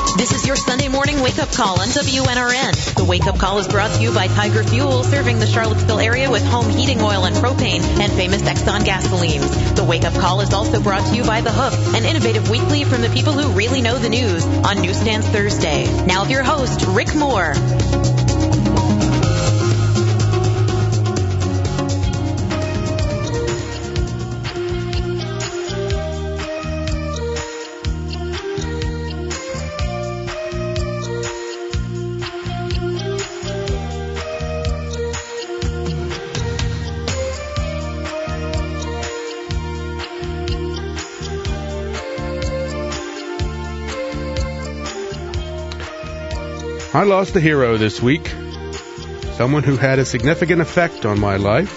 This is your Sunday morning wake-up call on WNRN. The wake-up call is brought to you by Tiger Fuel, serving the Charlottesville area with home heating oil and propane and famous Exxon gasolines. The wake-up call is also brought to you by The Hook, an innovative weekly from the people who really know the news on Newsstands Thursday. Now with your host, Rick Moore. I lost a hero this week, someone who had a significant effect on my life.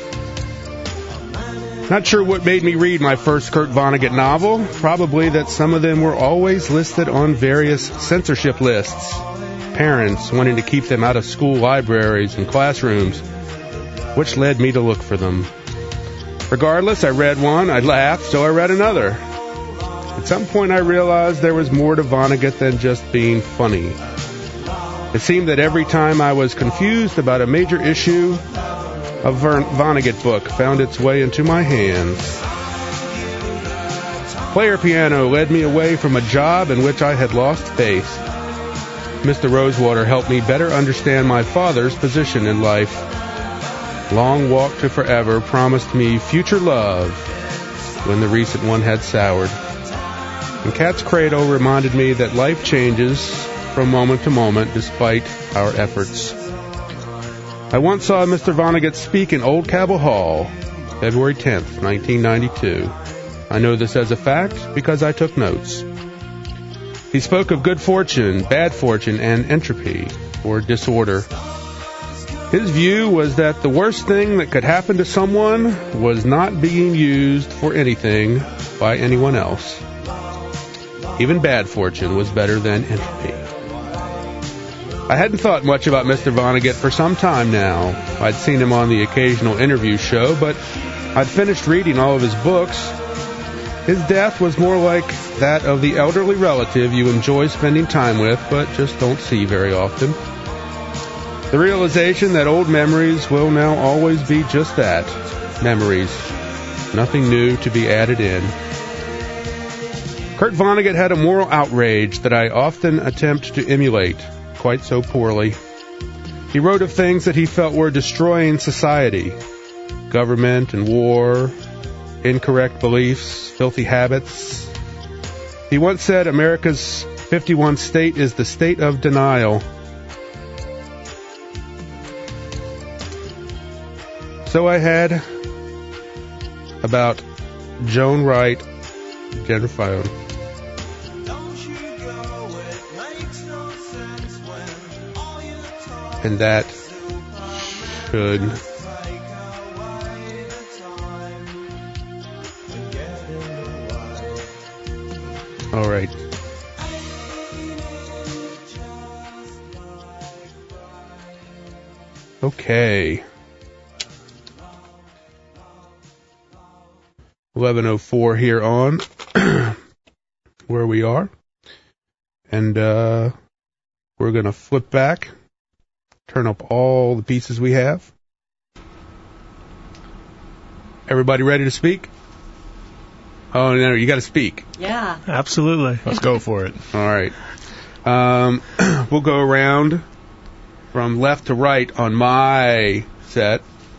Not sure what made me read my first Kurt Vonnegut novel, probably that some of them were always listed on various censorship lists, parents wanting to keep them out of school libraries and classrooms, which led me to look for them. Regardless, I read one, I laughed, so I read another. At some point I realized there was more to Vonnegut than just being funny. It seemed that every time I was confused about a major issue, a Vonnegut book found its way into my hands. Player piano led me away from a job in which I had lost faith. Mr. Rosewater helped me better understand my father's position in life. Long Walk to Forever promised me future love when the recent one had soured. And Cat's Cradle reminded me that life changes from moment to moment, despite our efforts. I once saw Mr. Vonnegut speak in Old Cabell Hall, February 10th, 1992. I know this as a fact because I took notes. He spoke of good fortune, bad fortune, and entropy, or disorder. His view was that the worst thing that could happen to someone was not being used for anything by anyone else. Even bad fortune was better than entropy. I hadn't thought much about Mr. Vonnegut for some time now. I'd seen him on the occasional interview show, but I'd finished reading all of his books. His death was more like that of the elderly relative you enjoy spending time with, but just don't see very often. The realization that old memories will now always be just that, memories. Nothing new to be added in. Kurt Vonnegut had a moral outrage that I often attempt to emulate, quite so poorly. He wrote of things that he felt were destroying society. Government and war, incorrect beliefs, filthy habits. He once said America's 51st state is the state of denial. So I had about Joan Wright, Jennifer Fallon. And that should all right. Okay. 11:04 here on where we are. And we're going to flip back. Turn up all the pieces we have. Everybody ready to speak? Oh, no, you got to speak. Yeah. Absolutely. Let's go for it. All right. We'll go around from left to right on my set.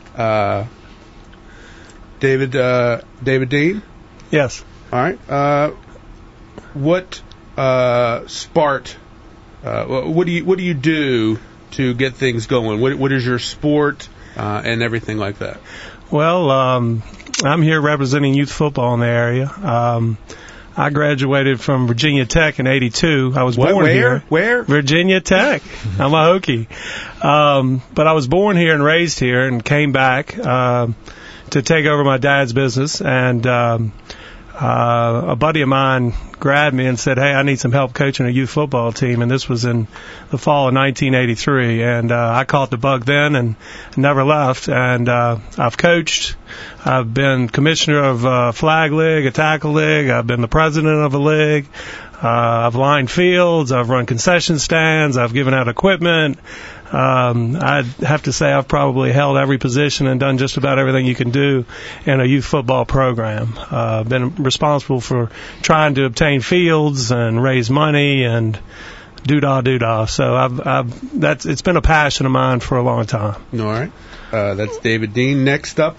David Dean? Yes. All right. What sparked? What do you do to get things going? What is your sport and everything like that? Well, I'm here representing youth football in the area. I graduated from Virginia Tech in '82. I was born here. Where? Virginia Tech. I'm a Hokie. But I was born here and raised here and came back to take over my dad's business. And a buddy of mine grabbed me and said, "Hey, I need some help coaching a youth football team." And this was in the fall of 1983. And I caught the bug then and never left. And I've coached. I've been commissioner of a flag league, a tackle league. I've been the president of a league. I've lined fields, I've run concession stands, I've given out equipment. I'd have to say I've probably held every position and done just about everything you can do in a youth football program. I've been responsible for trying to obtain fields and raise money and doo-dah. So it's been a passion of mine for a long time. All right. That's David Dean. Next up,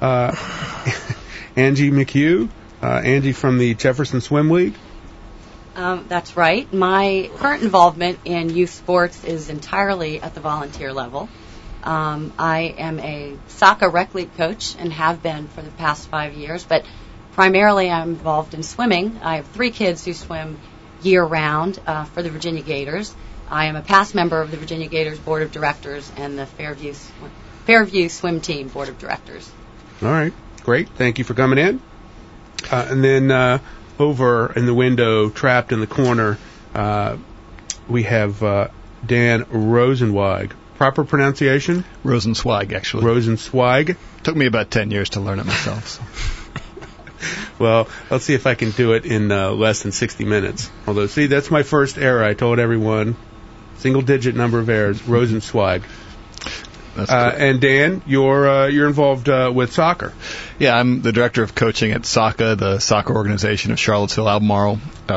Angie McHugh. Angie from the Jefferson Swim League. That's right. My current involvement in youth sports is entirely at the volunteer level. I am a soccer rec league coach and have been for the past 5 years, but primarily I'm involved in swimming. I have 3 kids who swim year-round for the Virginia Gators. I am a past member of the Virginia Gators Board of Directors and the Fairview Swim Team Board of Directors. All right. Great. Thank you for coming in. And then over in the window, trapped in the corner, we have Dan Rosenzweig. Proper pronunciation? Rosenzweig, actually. Rosenzweig. Took me about 10 years to learn it myself. So. Well, let's see if I can do it in less than 60 minutes. Although, see, that's my first error. I told everyone, single-digit number of errors, Rosenzweig. And Dan, you're involved with soccer. Yeah, I'm the director of coaching at SOCA, the soccer organization of Charlottesville, Albemarle.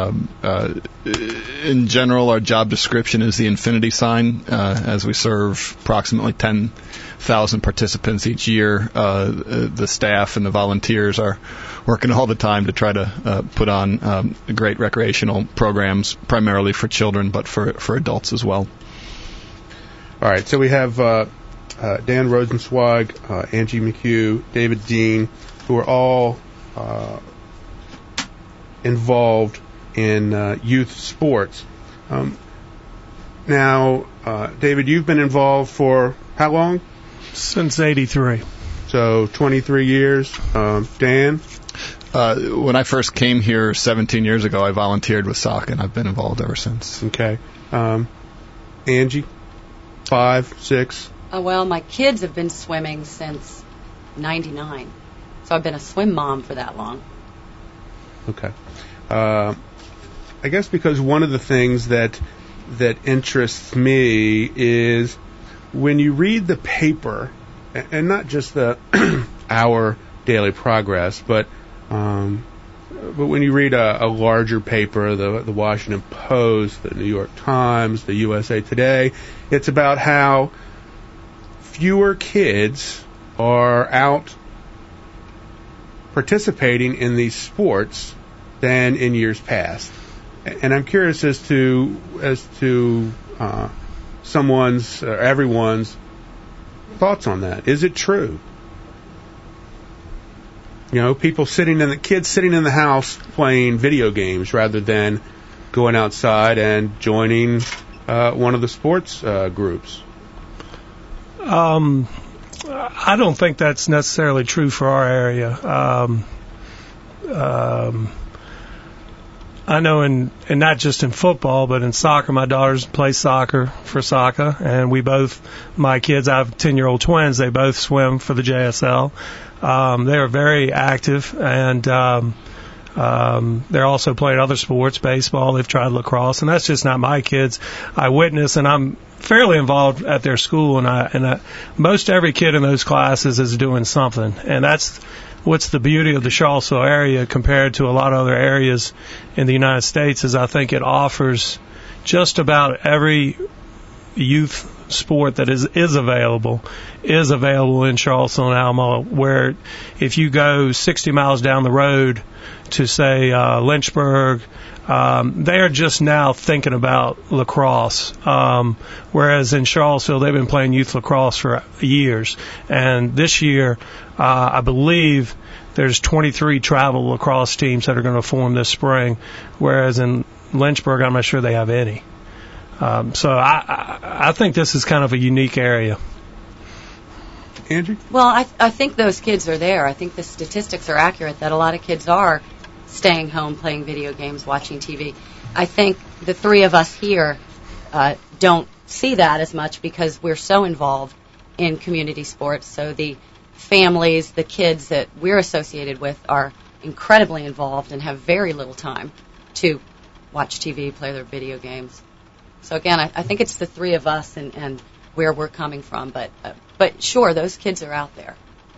In general, our job description is the infinity sign, as we serve approximately 10,000 participants each year. The staff and the volunteers are working all the time to try to put on great recreational programs, primarily for children, but for adults as well. All right, so we have Dan Rosenzweig, Angie McHugh, David Dean, who are all involved in youth sports. Now, David, you've been involved for how long? Since '83. So 23 years. Dan? When I first came here 17 years ago, I volunteered with SOC, and I've been involved ever since. Okay. Angie? 5, 6? Well, my kids have been swimming since '99, so I've been a swim mom for that long. Okay. I guess because one of the things that interests me is when you read the paper, and not just the Our Daily Progress, but when you read a larger paper, the Washington Post, the New York Times, the USA Today, it's about how fewer kids are out participating in these sports than in years past. And I'm curious as to someone's or everyone's thoughts on that. Is it true? You know, kids sitting in the house playing video games rather than going outside and joining one of the sports groups. I don't think that's necessarily true for our area. I know and not just in football, but in soccer, my daughters play soccer for SOCA, and my kids, I have 10-year-old twins, they both swim for the JSL. They are very active, and they're also playing other sports, baseball, they've tried lacrosse, and that's just not my kids. I witness, and I'm fairly involved at their school, and most every kid in those classes is doing something, and that's what's the beauty of the Charlottesville area compared to a lot of other areas in the United States is I think it offers just about every youth sport that is available in Charlottesville and Albemarle, where if you go 60 miles down the road to, say, Lynchburg, they are just now thinking about lacrosse, whereas in Charlottesville they've been playing youth lacrosse for years. And this year, I believe there's 23 travel lacrosse teams that are going to form this spring, whereas in Lynchburg I'm not sure they have any. So I think this is kind of a unique area. Andrew? Well, I think those kids are there. I think the statistics are accurate that a lot of kids are staying home, playing video games, watching TV. I think the three of us here don't see that as much because we're so involved in community sports. So the families, the kids that we're associated with are incredibly involved and have very little time to watch TV, play their video games. So again, I think it's the three of us and where we're coming from. But sure, those kids are out there.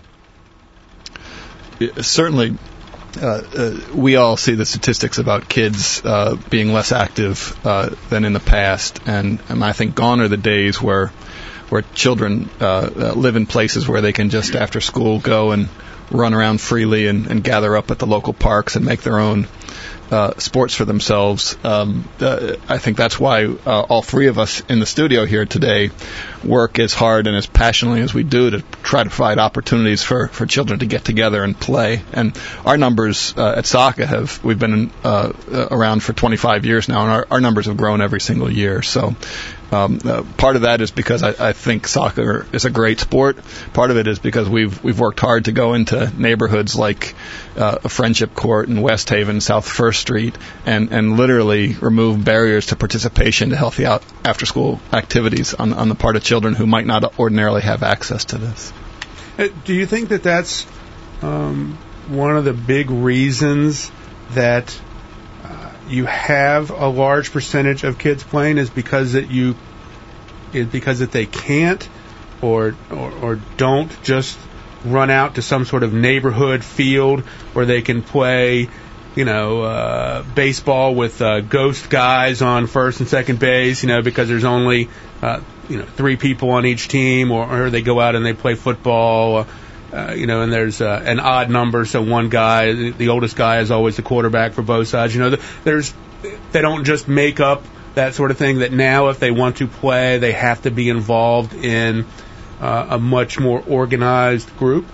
Certainly, we all see the statistics about kids being less active than in the past, and I think gone are the days where children live in places where they can just after school go and run around freely and gather up at the local parks and make their own sports for themselves. I think that's why all three of us in the studio here today work as hard and as passionately as we do to try to provide opportunities for children to get together and play. And our numbers at SACA we've been around for 25 years now, and our numbers have grown every single year. So part of that is because I think soccer is a great sport. Part of it is because we've worked hard to go into neighborhoods like a Friendship Court in West Haven, South First Street, and literally remove barriers to participation to healthy after-school activities on the part of children who might not ordinarily have access to this. Do you think that that's one of the big reasons that you have a large percentage of kids playing is because that they can't or don't just run out to some sort of neighborhood field where they can play, baseball with ghost guys on first and second base, because there's only three people on each team, or they go out and they play football, and there's an odd number, so one guy, the oldest guy, is always the quarterback for both sides. They don't just make up that sort of thing, that now if they want to play, they have to be involved in a much more organized group.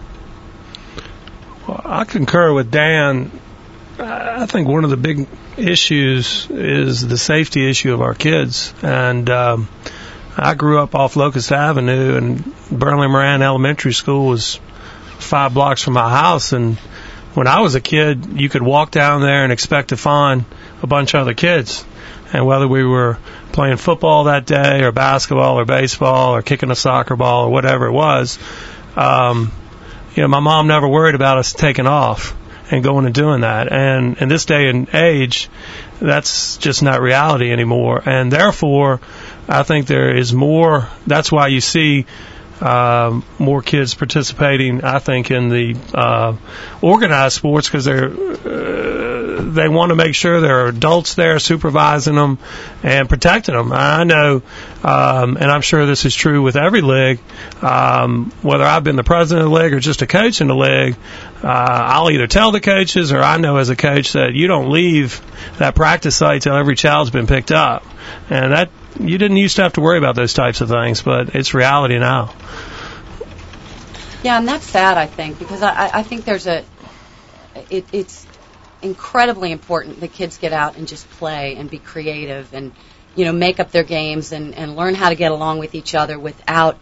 Well, I concur with Dan. I think one of the big issues is the safety issue of our kids. And I grew up off Locust Avenue, and Burnley Moran Elementary School was 5 blocks from my house. And when I was a kid, you could walk down there and expect to find a bunch of other kids. And whether we were playing football that day or basketball or baseball or kicking a soccer ball or whatever it was, my mom never worried about us taking off and going and doing that. And in this day and age, that's just not reality anymore. And therefore, I think there is more. That's why you see more kids participating, I think, in the organized sports, because they want to make sure there are adults there supervising them and protecting them. I know, and I'm sure this is true with every league, whether I've been the president of the league or just a coach in the league, I'll either tell the coaches, or I know as a coach that you don't leave that practice site till every child's been picked up. And that you didn't used to have to worry about those types of things, but it's reality now. Yeah, and that's sad, I think, because I think it's incredibly important that kids get out and just play and be creative and, make up their games and learn how to get along with each other without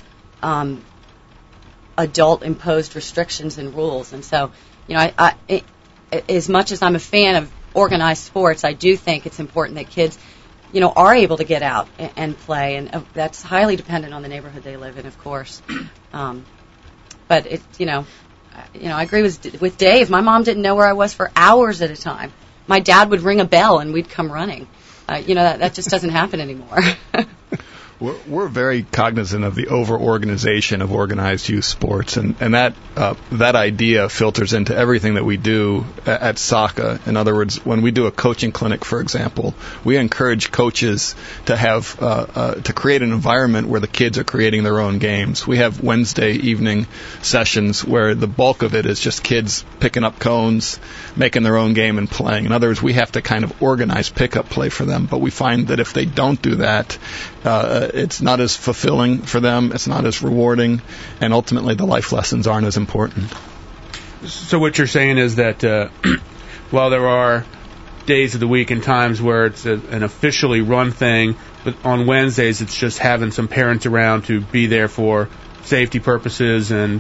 adult-imposed restrictions and rules. And so, as much as I'm a fan of organized sports, I do think it's important that kids are able to get out and play, and that's highly dependent on the neighborhood they live in, of course. But I agree with Dave. My mom didn't know where I was for hours at a time. My dad would ring a bell and we'd come running. That just doesn't happen anymore. We're very cognizant of the over-organization of organized youth sports, and that idea filters into everything that we do at SACA. In other words, when we do a coaching clinic, for example, we encourage coaches to have to create an environment where the kids are creating their own games. We have Wednesday evening sessions where the bulk of it is just kids picking up cones, making their own game and playing. In other words, we have to kind of organize pickup play for them, but we find that if they don't do that, it's not as fulfilling for them, it's not as rewarding, and ultimately the life lessons aren't as important. So what you're saying is that while there are days of the week and times where it's an officially run thing, but on Wednesdays it's just having some parents around to be there for safety purposes and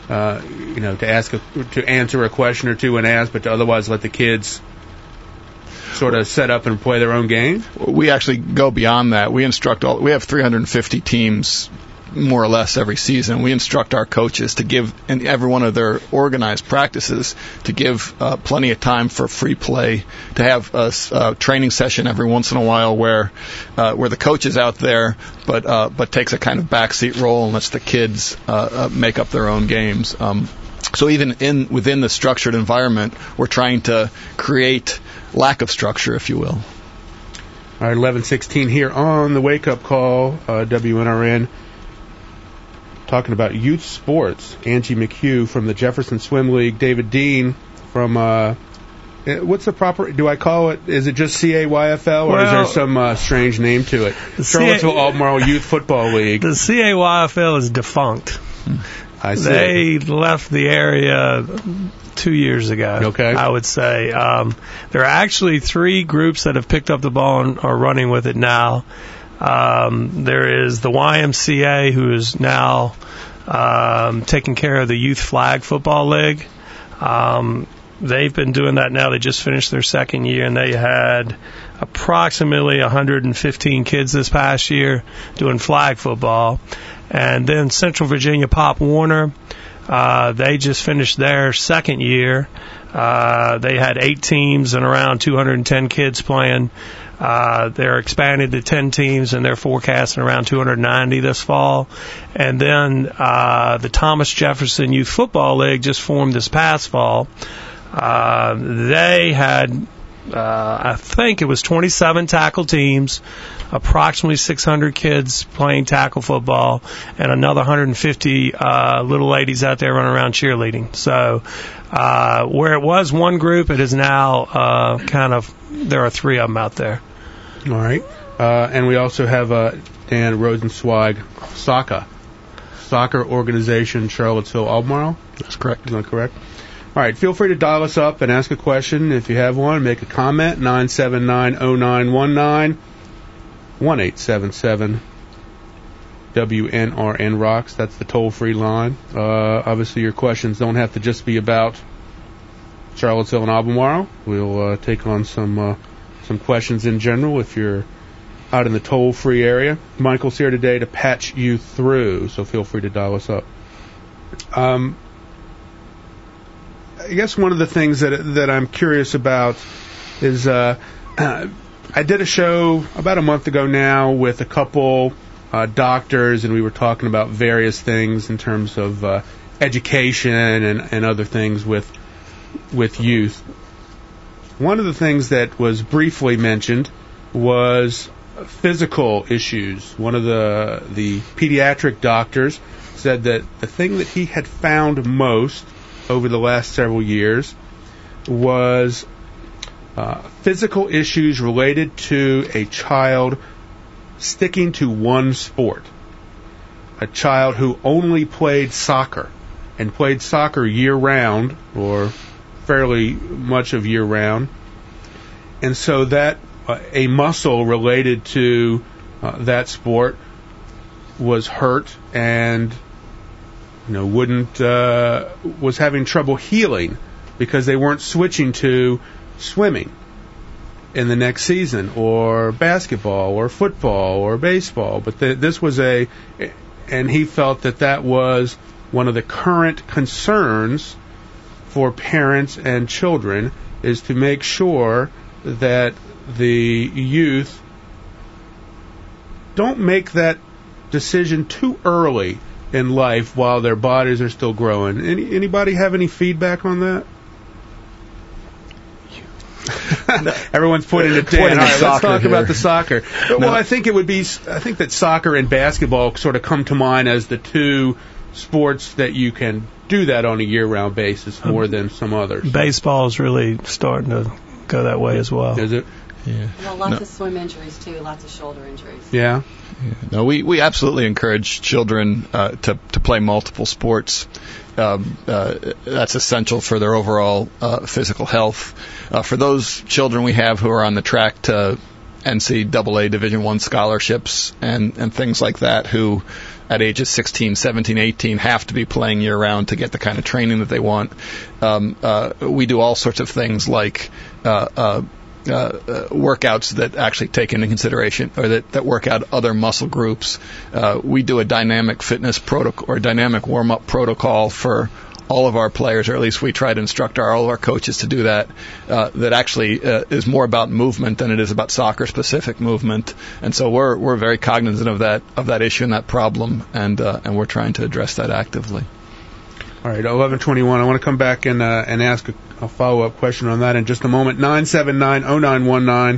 to answer a question or two and ask, but to otherwise let the kids sort of set up and play their own game? We actually go beyond that. We instruct we have 350 teams more or less every season. We instruct our coaches to give, in every one of their organized practices, to give plenty of time for free play, to have a training session every once in a while where the coach is out there, but takes a kind of backseat role and lets the kids make up their own games. So even within the structured environment, we're trying to create lack of structure, if you will. All right, 11:16 here on the Wake Up Call, WNRN, talking about youth sports. Angie McHugh from the Jefferson Swim League, David Dean from, what's the proper, do I call it, is it just CAYFL, or is there some strange name to it? Charlottesville Albemarle Youth Football League. The CAYFL is defunct. I see. They left the area 2 years ago, okay. I would say. There are actually 3 groups that have picked up the ball and are running with it now. There is the YMCA, who is now taking care of the Youth Flag Football League. They've been doing that now. They just finished their second year, and they had approximately 115 kids this past year doing flag football. And then Central Virginia Pop Warner, they just finished their second year. They had 8 teams and around 210 kids playing. They're expanded to 10 teams, and they're forecasting around 290 this fall. And then the Thomas Jefferson Youth Football League just formed this past fall. They had, I think it was 27 tackle teams, approximately 600 kids playing tackle football, and another 150 little ladies out there running around cheerleading. So where it was one group, it is now there are 3 of them out there. All right. And we also have Dan Rosenzweig, soccer organization, Charlottesville Albemarle. That's correct. Is that correct? All right, feel free to dial us up and ask a question if you have one. Make a comment, 979-0919, 1-877-WNRN Rocks. That's the toll-free line. Obviously, your questions don't have to just be about Charlottesville and Albemarle. We'll take on some questions in general if you're out in the toll-free area. Michael's here today to patch you through, so feel free to dial us up. I guess one of the things that I'm curious about is I did a show about a month ago now with a couple doctors, and we were talking about various things in terms of education and other things with youth. One of the things that was briefly mentioned was physical issues. One of the pediatric doctors said that the thing that he had found most over the last several years was physical issues related to a child sticking to one sport. A child who only played soccer and played soccer year-round, or fairly much of year-round, and so that a muscle related to that sport was hurt and was having trouble healing because they weren't switching to swimming in the next season, or basketball, or football, or baseball. But this was and he felt that was one of the current concerns for parents and children, is to make sure that the youth don't make that decision too early in life while their bodies are still growing. Anybody have any feedback on that? Everyone's pointing at Dan. All right, let's talk about the soccer. Well, I think that soccer and basketball sort of come to mind as the 2 sports that you can do that on a year-round basis more than some others. Baseball is really starting to go that way as well. Is it? Yeah. Well, lots of swim injuries, too. Lots of shoulder injuries. Yeah. No, we absolutely encourage children to play multiple sports. That's essential for their overall physical health. For those children we have who are on the track to NCAA Division I scholarships and things like that, who at ages 16, 17, 18 have to be playing year-round to get the kind of training that they want, we do all sorts of things like workouts that actually take into consideration or that work out other muscle groups. We do a dynamic fitness protocol or dynamic warm-up protocol for all of our players, or at least we try to instruct all of our coaches to do that, that actually is more about movement than it is about soccer-specific movement. And so we're very cognizant of that issue and that problem, and we're trying to address that actively. All right, 11:21. I want to come back and ask a follow-up question on that in just a moment. 979-0919,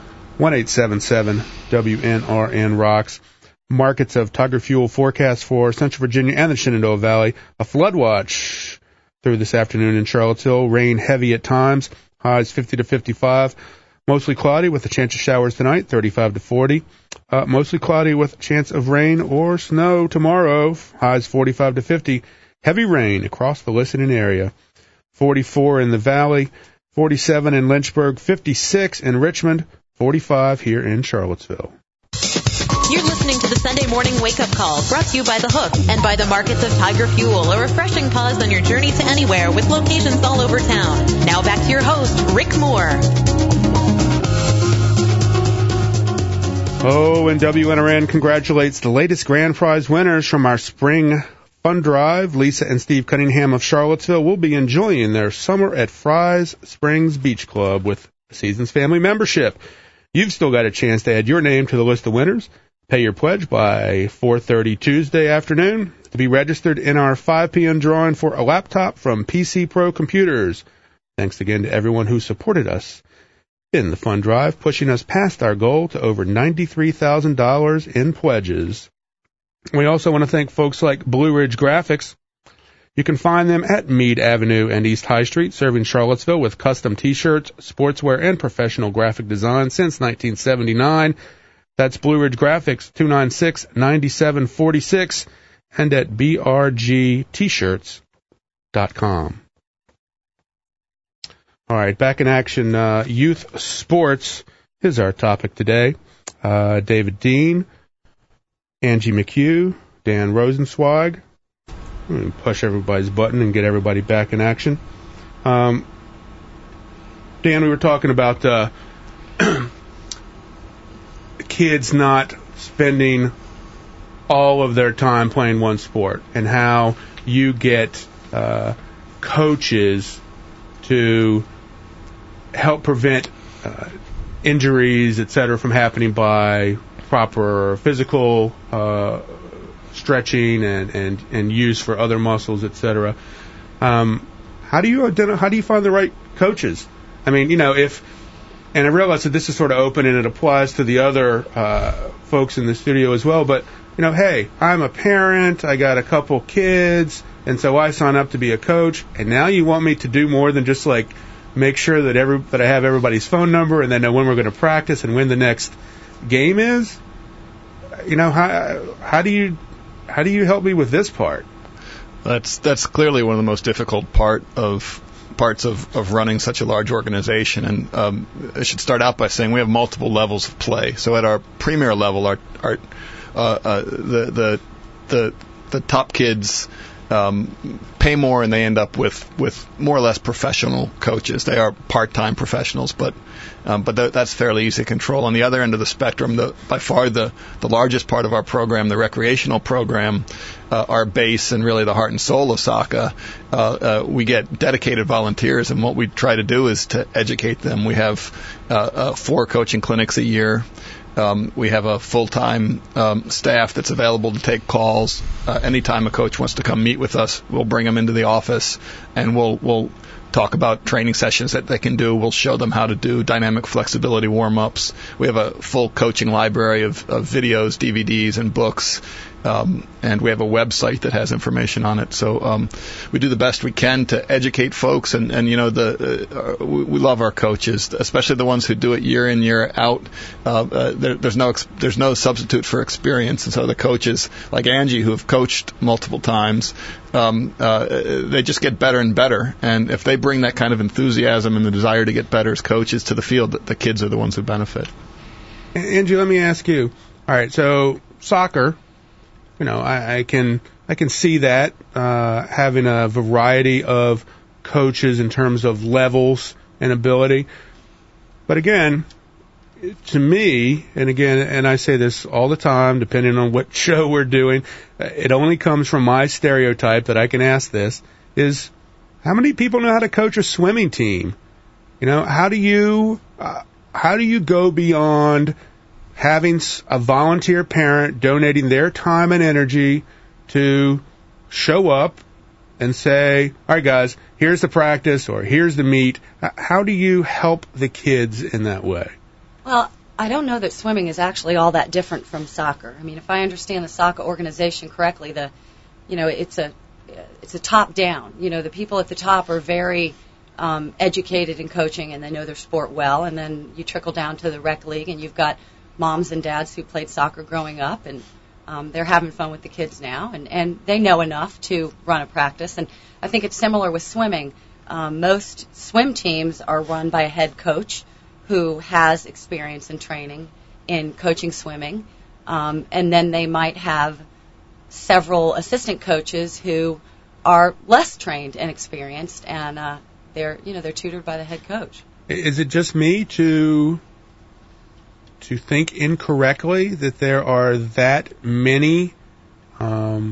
1-877-WNRN Rocks. Markets of Tiger Fuel forecast for Central Virginia and the Shenandoah Valley. A flood watch through this afternoon in Charlottesville. Rain heavy at times. Highs 50 to 55. Mostly cloudy with a chance of showers tonight, 35 to 40. Mostly cloudy with a chance of rain or snow tomorrow. Highs 45 to 50. Heavy rain across the listening area. 44 in the Valley, 47 in Lynchburg, 56 in Richmond, 45 here in Charlottesville. You're listening to the Sunday Morning Wake-Up Call, brought to you by The Hook and by the Markets of Tiger Fuel, a refreshing pause on your journey to anywhere with locations all over town. Now back to your host, Rick Moore. Oh, and WNRN congratulates the latest grand prize winners from our spring fun drive. Lisa and Steve Cunningham of Charlottesville will be enjoying their summer at Fry's Springs Beach Club with a Seasons family membership. You've still got a chance to add your name to the list of winners. Pay your pledge by 4:30 Tuesday afternoon to be registered in our 5 p.m. drawing for a laptop from PC Pro Computers. Thanks again to everyone who supported us in the fund drive, pushing us past our goal to over $93,000 in pledges. We also want to thank folks like Blue Ridge Graphics. You can find them at Meade Avenue and East High Street, serving Charlottesville with custom T-shirts, sportswear, and professional graphic design since 1979. That's Blue Ridge Graphics, 296-9746, and at brgtshirts.com. All right, back in action, youth sports is our topic today. David Dean, Angie McHugh, Dan Rosenzweig. I'm going to push everybody's button and get everybody back in action. Dan, we were talking about kids not spending all of their time playing one sport and how you get coaches to help prevent injuries, et cetera, from happening by proper physical stretching and use for other muscles, et cetera. How do you find the right coaches? I mean, and I realize that this is sort of open and it applies to the other folks in the studio as well, but, hey, I'm a parent, I got a couple kids, and so I sign up to be a coach, and now you want me to do more than just, make sure that I have everybody's phone number and then know when we're going to practice and when the next game is? How do you help me with this part? That's clearly one of the most difficult parts of running such a large organization. And I should start out by saying we have multiple levels of play. So at our premier level, the top kids pay more and they end up with more or less professional coaches. They are part-time professionals, but that's fairly easy to control. On the other end of the spectrum, by far the largest part of our program, the recreational program, our base and really the heart and soul of soccer, we get dedicated volunteers, and what we try to do is to educate them. We have 4 coaching clinics a year. We have a full-time staff that's available to take calls. Anytime a coach wants to come meet with us, we'll bring them into the office, and we'll talk about training sessions that they can do. We'll show them how to do dynamic flexibility warm-ups. We have a full coaching library of videos, DVDs, and books. And we have a website that has information on it. So we do the best we can to educate folks, and we love our coaches, especially the ones who do it year in, year out. There's no substitute for experience, and so the coaches like Angie, who have coached multiple times, they just get better and better. And if they bring that kind of enthusiasm and the desire to get better as coaches to the field, the kids are the ones who benefit. Angie, let me ask you. All right, so soccer. I can see that having a variety of coaches in terms of levels and ability. But again, to me, and I say this all the time, depending on what show we're doing, it only comes from my stereotype that I can ask this, is how many people know how to coach a swimming team? You know, how do you go beyond having a volunteer parent donating their time and energy to show up and say, all right, guys, here's the practice or here's the meet. How do you help the kids in that way? Well, I don't know that swimming is actually all that different from soccer. I mean, if I understand the soccer organization correctly, it's a top down. You know, the people at the top are very educated in coaching and they know their sport well, and then you trickle down to the rec league and you've got moms and dads who played soccer growing up, and they're having fun with the kids now, and they know enough to run a practice. And I think it's similar with swimming. Most swim teams are run by a head coach who has experience and training in coaching swimming, and then they might have several assistant coaches who are less trained and experienced, and they're tutored by the head coach. Is it just me to think incorrectly that there are that many, I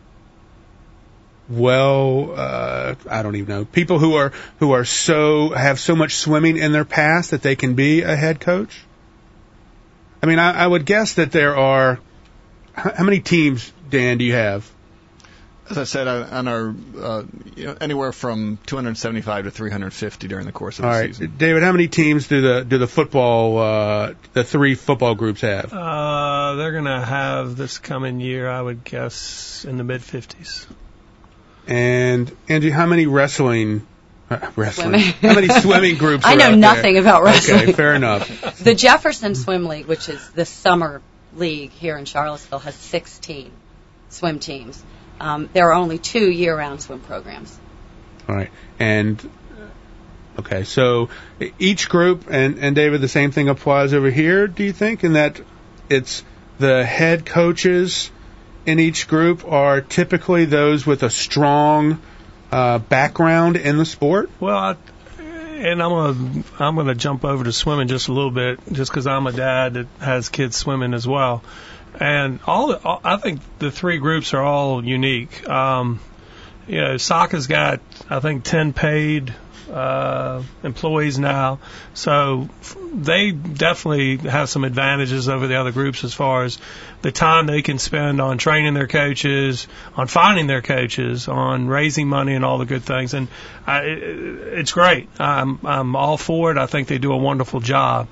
don't even know, people who have so much swimming in their past that they can be a head coach? I mean, I would guess that there are. How many teams, Dan, do you have? As I said, on our anywhere from 275 to 350 during the course of the season. David, how many teams do the football the three football groups have? They're going to have this coming year, I would guess, in the mid-50s. And Angie, how many wrestling? How many swimming groups? I know nothing about wrestling. Okay, fair enough. The Jefferson Swim League, which is the summer league here in Charlottesville, has 16 swim teams. There are only 2 year-round swim programs. All right. And, okay, so each group, and David, the same thing applies over here, do you think, in that it's the head coaches in each group are typically those with a strong background in the sport? Well, I'm gonna jump over to swimming just a little bit, just because I'm a dad that has kids swimming as well. And I think the three groups are all unique. Soccer's got, I think, 10 paid employees now, so they definitely have some advantages over the other groups as far as the time they can spend on training their coaches, on finding their coaches, on raising money and all the good things. And it's great. I'm all for it. I think they do a wonderful job.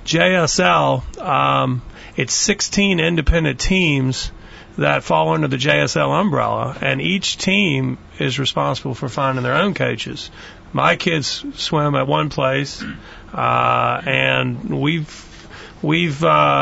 JSL, it's 16 independent teams that fall under the JSL umbrella, and each team is responsible for finding their own coaches. My kids swim at one place, and we've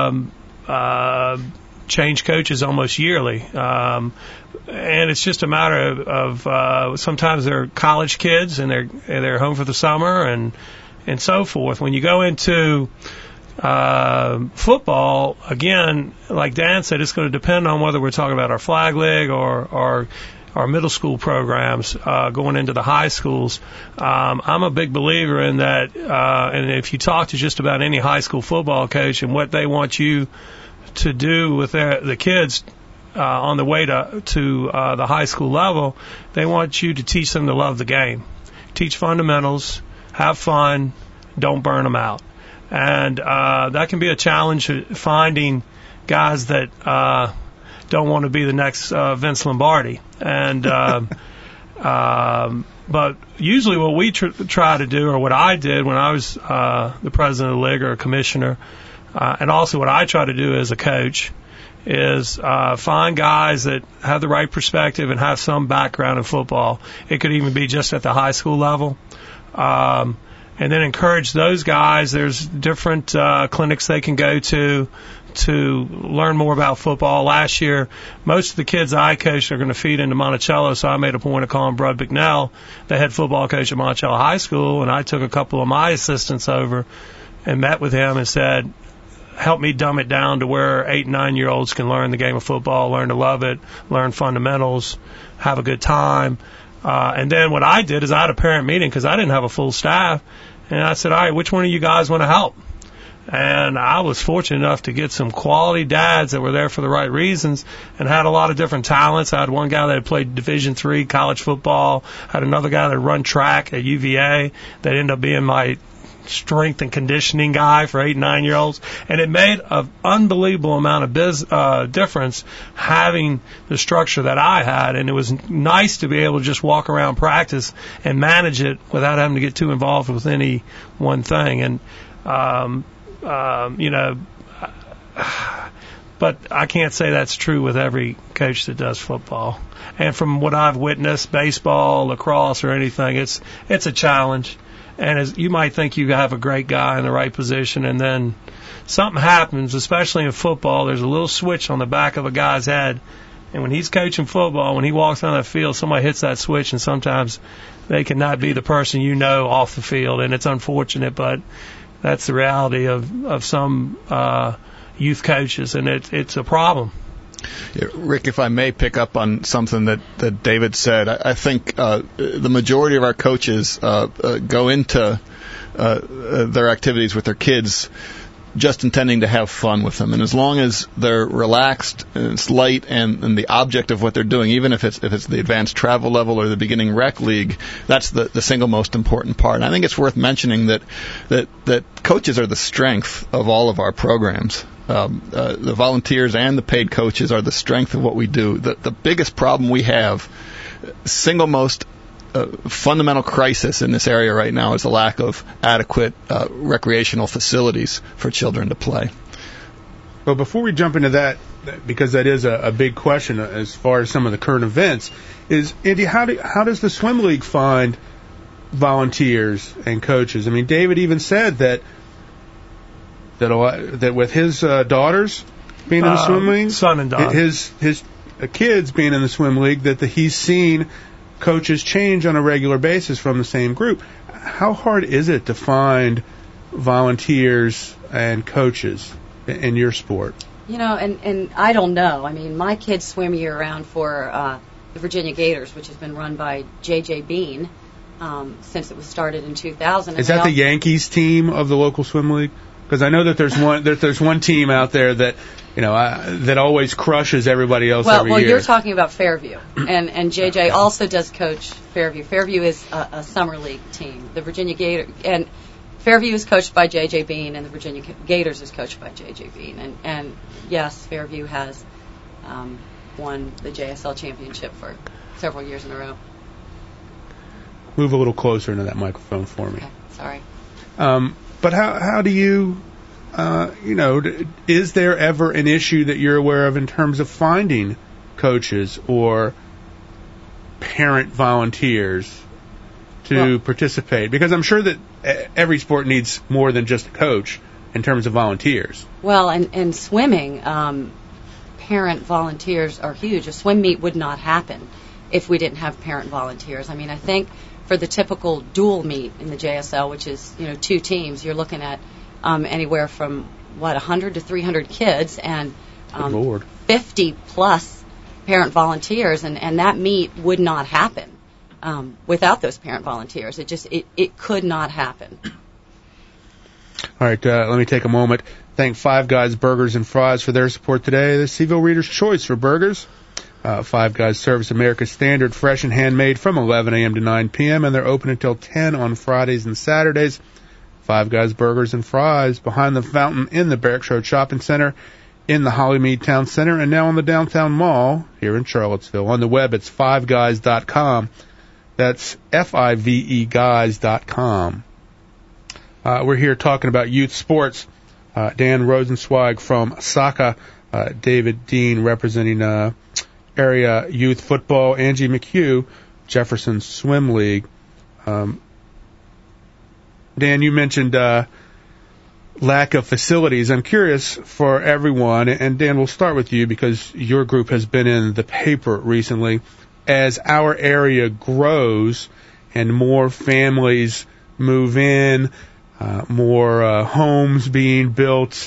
changed coaches almost yearly. And it's just a matter of sometimes they're college kids and they're home for the summer and so forth. When you go into football, again, like Dan said, it's going to depend on whether we're talking about our flag league or our middle school programs going into the high schools. I'm a big believer in that, and if you talk to just about any high school football coach and what they want you to do with the kids on the way to the high school level, they want you to teach them to love the game. Teach fundamentals, have fun, don't burn them out. And that can be a challenge, finding guys that don't want to be the next Vince Lombardi. And but usually what we try to do, or what I did when I was the president of the league or a commissioner, and also what I try to do as a coach, is find guys that have the right perspective and have some background in football. It could even be just at the high school level. And then encourage those guys. There's different clinics they can go to learn more about football. Last year, most of the kids I coached are going to feed into Monticello, so I made a point of calling Brud Bicknell, the head football coach at Monticello High School, and I took a couple of my assistants over and met with him and said, help me dumb it down to where 8 and 9-year-olds can learn the game of football, learn to love it, learn fundamentals, have a good time. And then what I did is I had a parent meeting because I didn't have a full staff. And I said, all right, which one of you guys want to help? And I was fortunate enough to get some quality dads that were there for the right reasons and had a lot of different talents. I had one guy that had played Division III college football. I had another guy that run track at UVA that ended up being my strength and conditioning guy for 8 and 9-year-olds. And it made an unbelievable amount of difference having the structure that I had. And it was nice to be able to just walk around practice and manage it without having to get too involved with any one thing. And but I can't say that's true with every coach that does football. And from what I've witnessed, baseball, lacrosse, or anything, it's a challenge. And as you might think you have a great guy in the right position, and then something happens, especially in football, there's a little switch on the back of a guy's head. And when he's coaching football, when he walks on that field, somebody hits that switch, and sometimes they cannot be the person you know off the field. And it's unfortunate, but that's the reality of some youth coaches, and it's a problem. Yeah, Rick, if I may pick up on something that David said, I think the majority of our coaches go into their activities with their kids just intending to have fun with them. And as long as they're relaxed and it's light and the object of what they're doing, even if it's the advanced travel level or the beginning rec league, that's the single most important part. And I think it's worth mentioning that coaches are the strength of all of our programs. The volunteers and the paid coaches are the strength of what we do. The biggest problem we have, single most fundamental crisis in this area right now, is the lack of adequate recreational facilities for children to play. Well, before we jump into that, because that is a big question as far as some of the current events, is, Andy, how does the swim league find volunteers and coaches? I mean, David even said that with his daughters being in the swim league, son and daughter, his kids being in the swim league, that he's seen coaches change on a regular basis from the same group. How hard is it to find volunteers and coaches in your sport? And I don't know. I mean, my kids swim year-round for the Virginia Gators, which has been run by J.J. Bean since it was started in 2000. Is that the Yankees team of the local swim league? Because I know that there's one team out there that that always crushes everybody else every year. Well, you're talking about Fairview, and JJ also does coach Fairview. Fairview is a summer league team. The Virginia Gators, and Fairview is coached by J.J. Bean, and the Virginia Gators is coached by J.J. Bean. And yes, Fairview has won the JSL championship for several years in a row. Move a little closer into that microphone for me. Okay, sorry. But how do you, is there ever an issue that you're aware of in terms of finding coaches or parent volunteers to participate? Because I'm sure that every sport needs more than just a coach in terms of volunteers. Well, and swimming, parent volunteers are huge. A swim meet would not happen if we didn't have parent volunteers. I mean, I think for the typical dual meet in the JSL, which is 2 teams, you're looking at anywhere from 100 to 300 kids and 50 plus parent volunteers, and that meet would not happen without those parent volunteers. It could not happen. All right, let me take a moment. Thank Five Guys Burgers and Fries for their support today. The Seaville Reader's Choice for burgers. Five Guys serves America's standard, fresh and handmade from 11 a.m. to 9 p.m., and they're open until 10 on Fridays and Saturdays. Five Guys Burgers and Fries, behind the fountain in the Barracks Road Shopping Center, in the Hollymead Town Center, and now in the Downtown Mall here in Charlottesville. On the web, it's fiveguys.com. That's F-I-V-E guys.com. We're here talking about youth sports. Dan Rosenzweig from SACA, David Dean representing area youth football, Angie McHugh, Jefferson Swim League. Dan, you mentioned lack of facilities. I'm curious for everyone, and Dan, we'll start with you because your group has been in the paper recently. As our area grows and more families move in, more homes being built,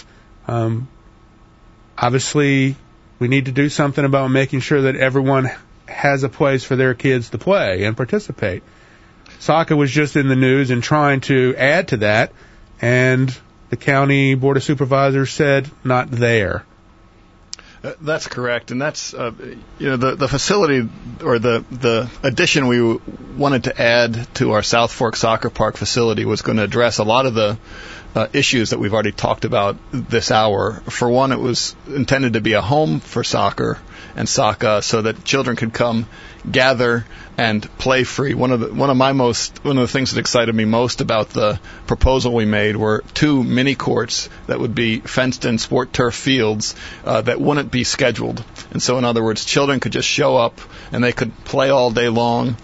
obviously we need to do something about making sure that everyone has a place for their kids to play and participate. soccer was just in the news and trying to add to that, and the county board of supervisors said not there. That's correct, and that's the facility or the addition we wanted to add to our South Fork Soccer Park facility was going to address a lot of the issues that we've already talked about this hour. For one, it was intended to be a home for soccer and soccer, so that children could come, gather, and play free. One of the things that excited me most about the proposal we made were 2 mini courts that would be fenced-in sport turf fields that wouldn't be scheduled. And so, in other words, children could just show up and they could play all day long.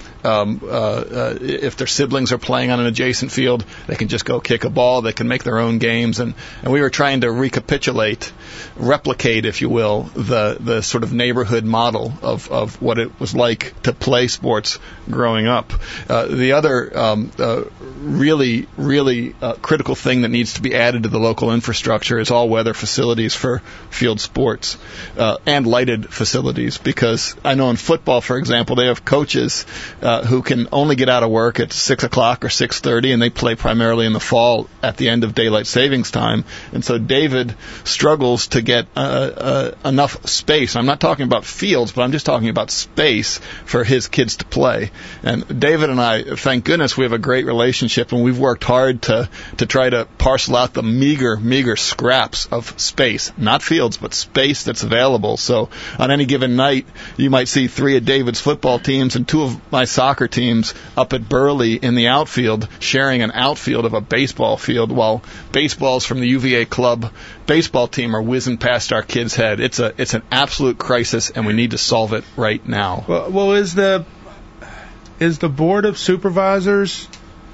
If their siblings are playing on an adjacent field, they can just go kick a ball. They can make their own games, and we were trying to replicate, if you will, the sort of neighborhood model of what it was like to play sports growing up. The other really critical thing that needs to be added to the local infrastructure is all-weather facilities for field sports and lighted facilities, because I know in football, for example, they have coaches who can only get out of work at 6 o'clock or 6:30, and they play primarily in the fall at the end of daylight savings time. And so David struggles to get enough space. I'm not talking about fields, but I'm just talking about space for his kids to play. And David and I, thank goodness, we have a great relationship, and we've worked hard to try to parcel out the meager scraps of space, not fields, but space that's available. So on any given night, you might see 3 of David's football teams and 2 of my soccer teams up at Burley in the outfield, sharing an outfield of a baseball field, while baseballs from the UVA club baseball team are whizzing past our kids' head. It's an absolute crisis, and we need to solve it right now. Well, is the board of supervisors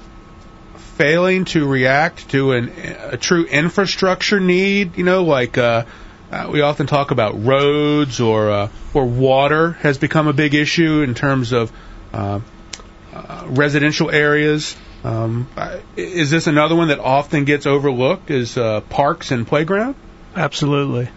failing to react to a true infrastructure need? You know, like we often talk about roads or water has become a big issue in terms of residential areas. Is this another one that often gets overlooked, is parks and playground? Absolutely.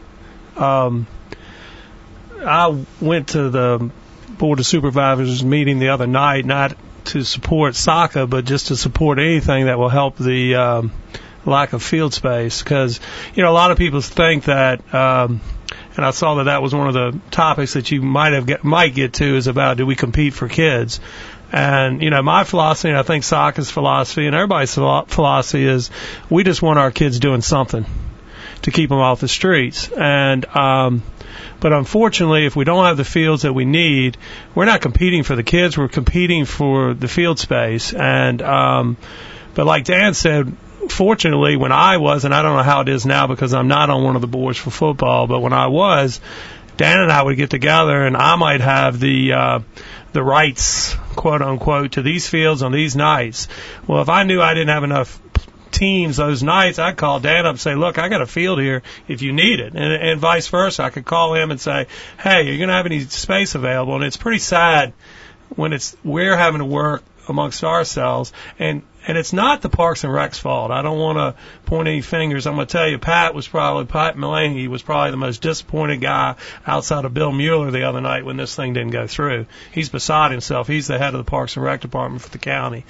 I went to the Board of Supervisors meeting the other night, not to support soccer, but just to support anything that will help the lack of field space. Because, a lot of people think that, and I saw that was one of the topics that you might get to, is about, do we compete for kids? And, my philosophy, and I think soccer's philosophy and everybody's philosophy, is we just want our kids doing something to keep them off the streets. And, but unfortunately, if we don't have the fields that we need, we're not competing for the kids, we're competing for the field space. And, but like Dan said, fortunately, when I was, and I don't know how it is now because I'm not on one of the boards for football, but when I was, Dan and I would get together and I might have the rights, quote unquote, to these fields on these nights. Well, if I knew I didn't have enough teams those nights, I'd call Dan up and say, look, I got a field here if you need it. And vice versa. I could call him and say, hey, you're going to have any space available? And it's pretty sad when we're having to work amongst ourselves. And it's not the Parks and Rec's fault. I don't want to point any fingers. I'm going to tell you, Pat Mulaney was probably the most disappointed guy outside of Bill Mueller the other night when this thing didn't go through. He's beside himself. He's the head of the Parks and Rec department for the county.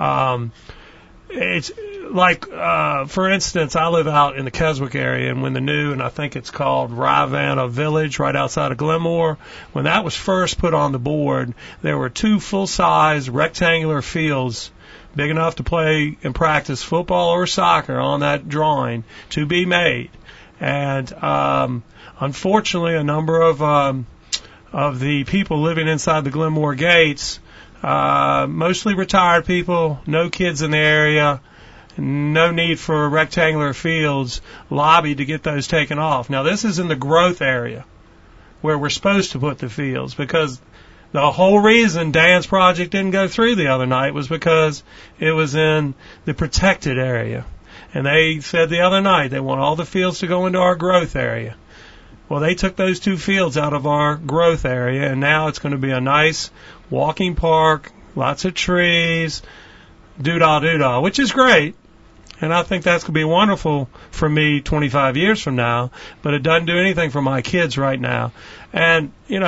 It's like, for instance, I live out in the Keswick area, and when the new, and I think it's called Rivanna Village right outside of Glenmore, when that was first put on the board, there were 2 full-size rectangular fields big enough to play and practice football or soccer on that drawing to be made. And unfortunately, a number of the people living inside the Glenmore gates, mostly retired people, no kids in the area, no need for rectangular fields, lobbied to get those taken off. Now, this is in the growth area where we're supposed to put the fields, because the whole reason Dan's project didn't go through the other night was because it was in the protected area. And they said the other night they want all the fields to go into our growth area. Well, they took those 2 fields out of our growth area, and now it's going to be a nice walking park, lots of trees, doo-dah, which is great. And I think that's going to be wonderful for me 25 years from now, but it doesn't do anything for my kids right now. And,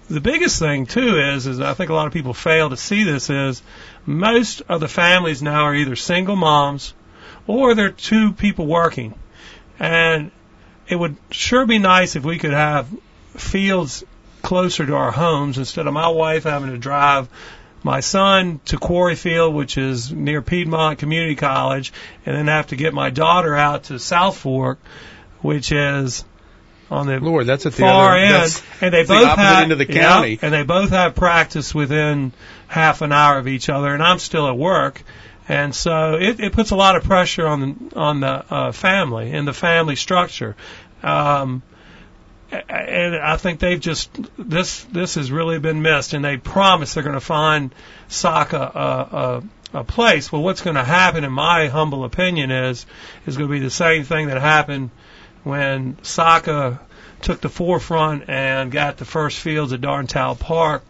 the biggest thing too is I think a lot of people fail to see this, is most of the families now are either single moms or they're two people working. And it would sure be nice if we could have fields closer to our homes instead of my wife having to drive my son to Quarry Field, which is near Piedmont Community College, and then have to get my daughter out to South Fork, which is on the that's at the far other, end. And they the both opposite have end of the county. Yeah, and they both have practice within half an hour of each other, and I'm still at work. And so it puts a lot of pressure on the family and the family structure. And I think they've just this has really been missed. And they promise they're going to find SACA a place. Well, what's going to happen, in my humble opinion, is going to be the same thing that happened when SACA took the forefront and got the first fields at Darntal Park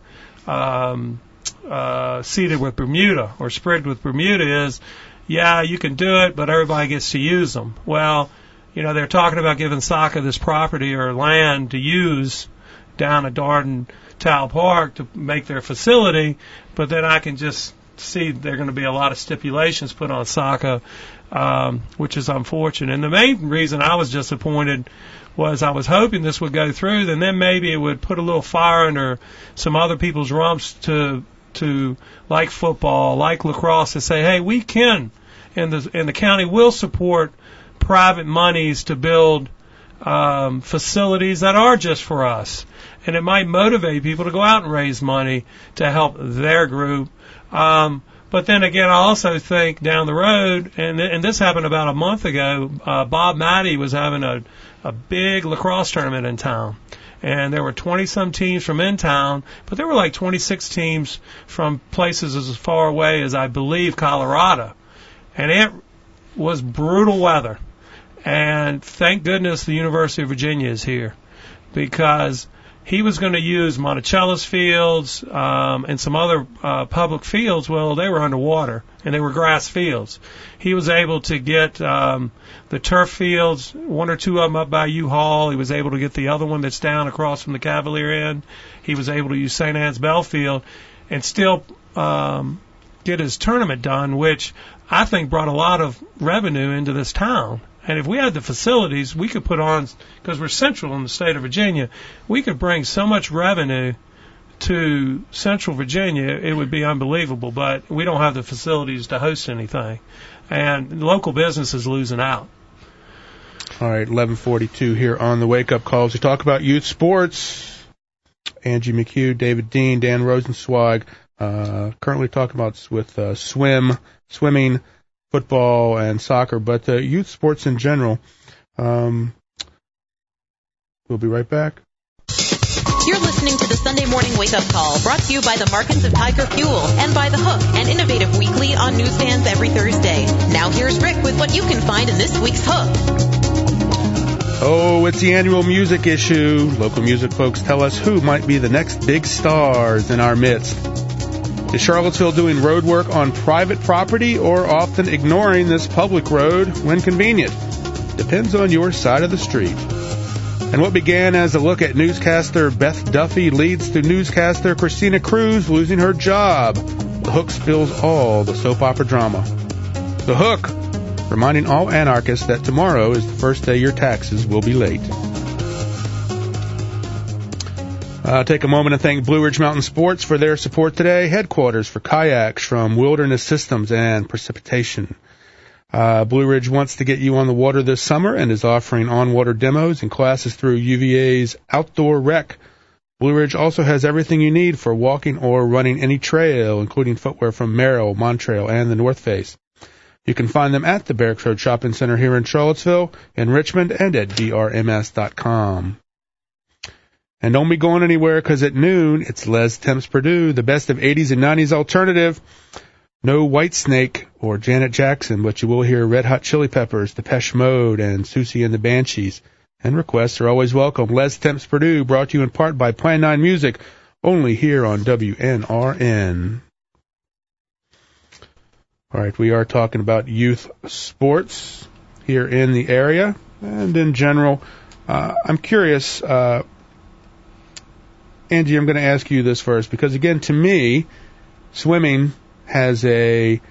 seeded with Bermuda or sprigged with Bermuda. Is, yeah, you can do it, but everybody gets to use them. Well, they're talking about giving SACA this property or land to use down at Darntal Park to make their facility, but then I can just see there are going to be a lot of stipulations put on SACA, which is unfortunate. And the main reason I was disappointed was I was hoping this would go through, and then maybe it would put a little fire under some other people's rumps to like football, like lacrosse, to say, hey, we can, and the county will support private monies to build facilities that are just for us. And it might motivate people to go out and raise money to help their group. But then again, I also think down the road, and this happened about a month ago, Bob Matty was having a big lacrosse tournament in town. And there were 20-some teams from in town, but there were like 26 teams from places as far away as, I believe, Colorado. And it was brutal weather. And thank goodness the University of Virginia is here, because he was going to use Monticello's fields and some other public fields. Well, they were underwater, and they were grass fields. He was able to get the turf fields, one or two of them up by U-Haul. He was able to get the other one that's down across from the Cavalier end. He was able to use St. Anne's Belfield and still get his tournament done, which I think brought a lot of revenue into this town. And if we had the facilities, we could put on, because we're central in the state of Virginia, we could bring so much revenue to central Virginia, it would be unbelievable. But we don't have the facilities to host anything. And local business is losing out. All right, 11:42 here on the Wake Up Calls. We talk about youth sports. Angie McHugh, David Dean, Dan Rosenswag, currently talking about with swimming, football, and soccer, but youth sports in general. We'll be right back. You're listening to the Sunday Morning Wake Up Call, brought to you by the Markins of Tiger Fuel and by The Hook, an innovative weekly on newsstands every Thursday. Now here's Rick with what you can find in this week's Hook. Oh, it's the annual music issue. Local music folks tell us who might be the next big stars in our midst. Is Charlottesville doing road work on private property or often ignoring this public road when convenient? Depends on your side of the street. And what began as a look at newscaster Beth Duffy leads to newscaster Christina Cruz losing her job. The Hook spills all the soap opera drama. The Hook, reminding all anarchists that tomorrow is the first day your taxes will be late. Take a moment to thank Blue Ridge Mountain Sports for their support today. Headquarters for kayaks from Wilderness Systems and Precipitation. Blue Ridge wants to get you on the water this summer and is offering on-water demos and classes through UVA's Outdoor Rec. Blue Ridge also has everything you need for walking or running any trail, including footwear from Merrell, Montrail, and the North Face. You can find them at the Barracks Road Shopping Center here in Charlottesville, in Richmond, and at drms.com. And don't be going anywhere, because at noon, it's Les Temps Purdue, the best of 80s and 90s alternative. No Whitesnake or Janet Jackson, but you will hear Red Hot Chili Peppers, Depeche Mode, and Susie and the Banshees. And requests are always welcome. Les Temps Purdue, brought to you in part by Plan 9 Music, only here on WNRN. All right, we are talking about youth sports here in the area and in general. I'm curious, Angie, I'm going to ask you this first because, again, to me, swimming has a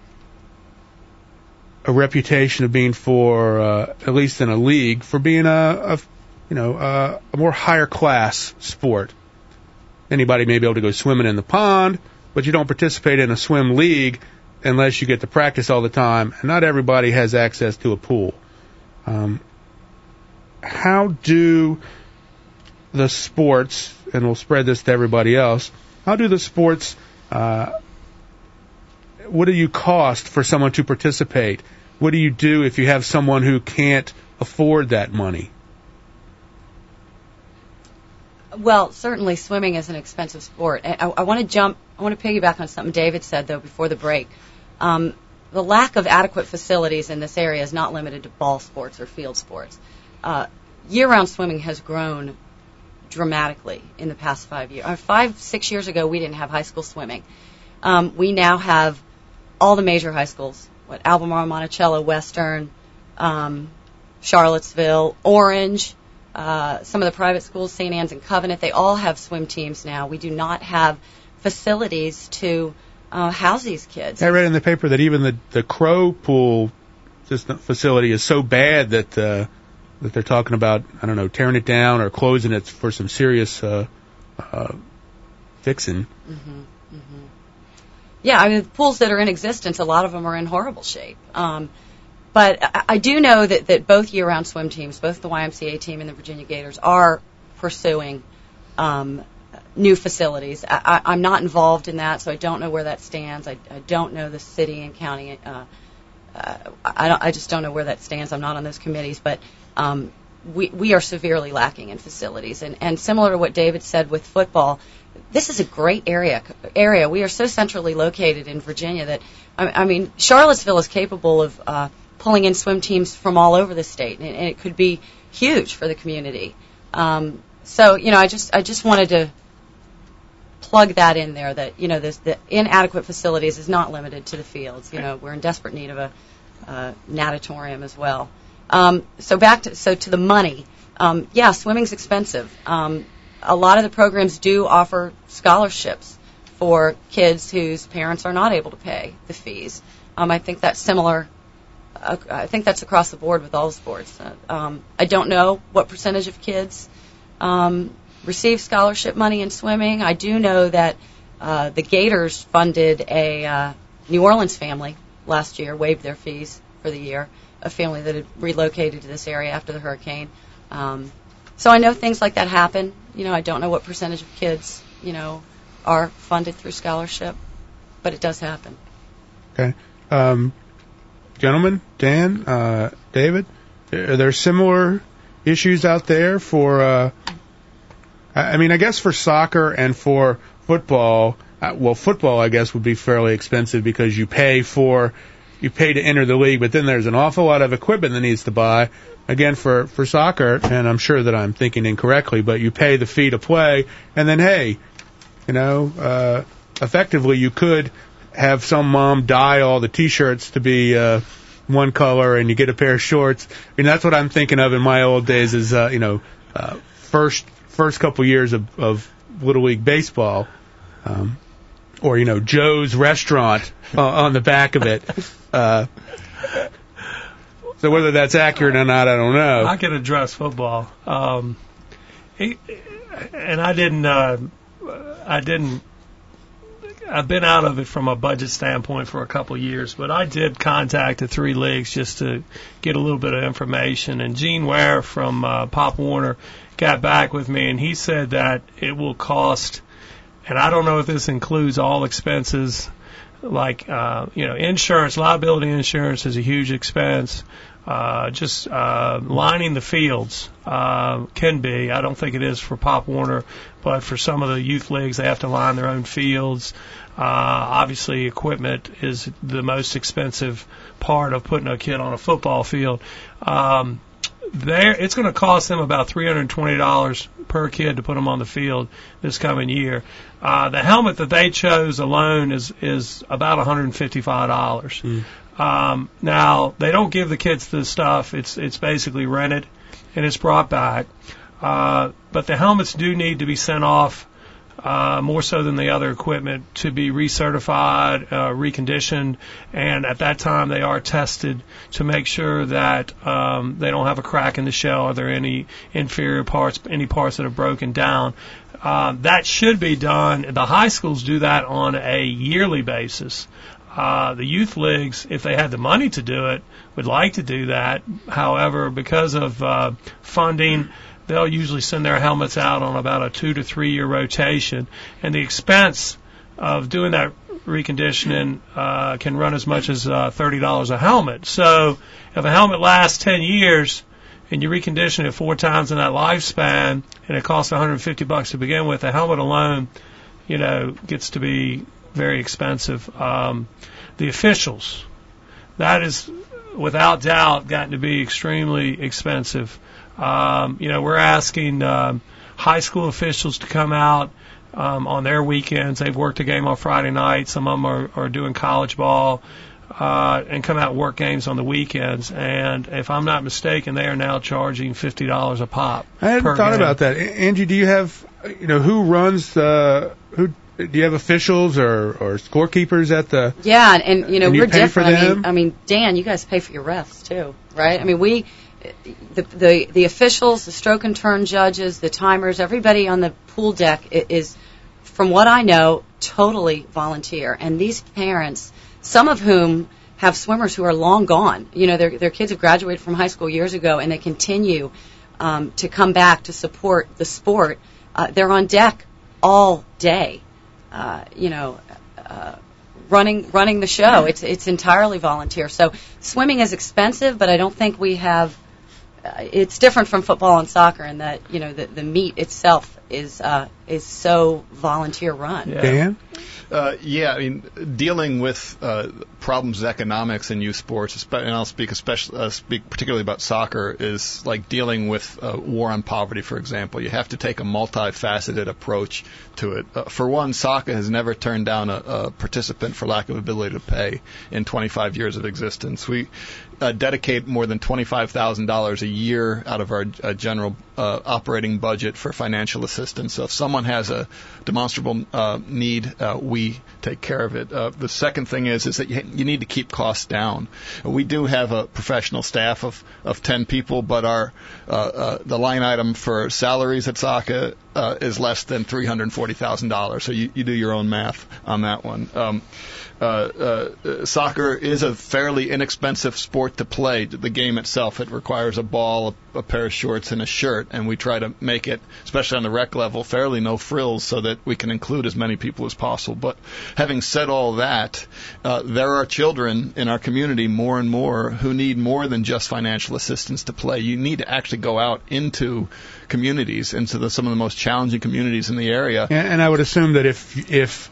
reputation of being for, at least in a league, for being a more higher class sport. Anybody may be able to go swimming in the pond, but you don't participate in a swim league unless you get to practice all the time, and not everybody has access to a pool. How do the sports, and we'll spread this to everybody else, how do the sports, what do you cost for someone to participate? What do you do if you have someone who can't afford that money? Well, certainly swimming is an expensive sport. And I want to piggyback on something David said, though, before the break. The lack of adequate facilities in this area is not limited to ball sports or field sports. Year-round swimming has grown dramatically in the past 5 years. 5-6 years ago, we didn't have high school swimming. We now have all the major high schools, Albemarle, Monticello, Western, Charlottesville, Orange, some of the private schools, St. Anne's and Covenant, they all have swim teams now. We do not have facilities to house these kids. I read in the paper that even the Crow pool facility is so bad that they're talking about, I don't know, tearing it down or closing it for some serious fixing. Mm-hmm. Mm-hmm. Yeah, I mean, the pools that are in existence, a lot of them are in horrible shape. But I do know that both year-round swim teams, both the YMCA team and the Virginia Gators, are pursuing new facilities. I'm not involved in that, so I don't know where that stands. I don't know the city and county. I just don't know where that stands. I'm not on those committees, but we are severely lacking in facilities. And similar to what David said with football, this is a great area. We are so centrally located in Virginia that, I mean, Charlottesville is capable of pulling in swim teams from all over the state, and it could be huge for the community. So, I just wanted to plug that in there, that, the inadequate facilities is not limited to the fields. We're in desperate need of a natatorium as well. So to the money. Yeah, swimming's expensive. A lot of the programs do offer scholarships for kids whose parents are not able to pay the fees. I think that's similar. I think that's across the board with all sports. I don't know what percentage of kids receive scholarship money in swimming. I do know that the Gators funded a New Orleans family last year, waived their fees for the year, a family that had relocated to this area after the hurricane. So I know things like that happen. I don't know what percentage of kids, are funded through scholarship, but it does happen. Okay. Gentlemen, Dan, David, are there similar issues out there for, I guess for soccer and for football, football, I guess, would be fairly expensive because you pay to enter the league, but then there's an awful lot of equipment that needs to buy. Again, for soccer, and I'm sure that I'm thinking incorrectly, but you pay the fee to play, and then, hey, effectively you could have some mom dye all the T-shirts to be one color, and you get a pair of shorts. That's what I'm thinking of in my old days is, first couple years of Little League baseball, or, Joe's Restaurant on the back of it. So whether that's accurate or not, I don't know. I can address football. And I've been out of it from a budget standpoint for a couple of years, but I did contact the three leagues just to get a little bit of information. And Gene Ware from Pop Warner got back with me, and he said that it will cost, and I don't know if this includes all expenses, like, insurance, liability insurance is a huge expense. Just lining the fields can be. I don't think it is for Pop Warner, but for some of the youth leagues, they have to line their own fields. Obviously, equipment is the most expensive part of putting a kid on a football field. It's going to cost them about $320 per kid to put them on the field this coming year. The helmet that they chose alone is about $155. Now, they don't give the kids the stuff. It's basically rented, and it's brought back. But the helmets do need to be sent off more so than the other equipment, to be recertified, reconditioned, and at that time they are tested to make sure that they don't have a crack in the shell. Are there any inferior parts, any parts that are broken down? That should be done. The high schools do that on a yearly basis. The youth leagues, if they had the money to do it, would like to do that. However, because of funding, they'll usually send their helmets out on about a 2 to 3 year rotation, and the expense of doing that reconditioning can run as much as $30 a helmet. So if a helmet lasts 10 years and you recondition it 4 times in that lifespan, and it costs $150 to begin with, the helmet alone, gets to be very expensive. The officials, that is without doubt gotten to be extremely expensive. We're asking high school officials to come out on their weekends. They've worked a game on Friday night. Some of them are doing college ball and come out and work games on the weekends. And if I'm not mistaken, they are now charging $50 a pop. I hadn't thought about that. Angie, do you have, who runs do you have officials or scorekeepers at the? Yeah, and we're different. I mean, Dan, you guys pay for your refs too, right? I mean, the officials, the stroke and turn judges, the timers, everybody on the pool deck is, from what I know, totally volunteer. And these parents, some of whom have swimmers who are long gone, their kids have graduated from high school years ago, and they continue to come back to support the sport. They're on deck all day. Running the show. It's entirely volunteer. So swimming is expensive, but I don't think we have. It's different from football and soccer in that the meet itself is so volunteer run. Yeah. Dan? I mean, dealing with problems with economics in youth sports, and I'll speak particularly about soccer, is like dealing with war on poverty, for example. You have to take a multifaceted approach to it. For one, soccer has never turned down a participant for lack of ability to pay in 25 years of existence. We dedicate more than $25,000 a year out of our general operating budget for financial assistance. So if someone has a demonstrable need, we take care of it. The second thing is that you need to keep costs down. We do have a professional staff of 10 people, but the line item for salaries at SACA is less than $340,000. So you do your own math on that one. Soccer is a fairly inexpensive sport to play. The game itself, it requires a ball, a pair of shorts, and a shirt, and we try to make it, especially on the rec level, fairly no frills so that we can include as many people as possible. But having said all that, there are children in our community more and more who need more than just financial assistance to play. You need to actually go out into communities, into some of the most challenging communities in the area. And I would assume that if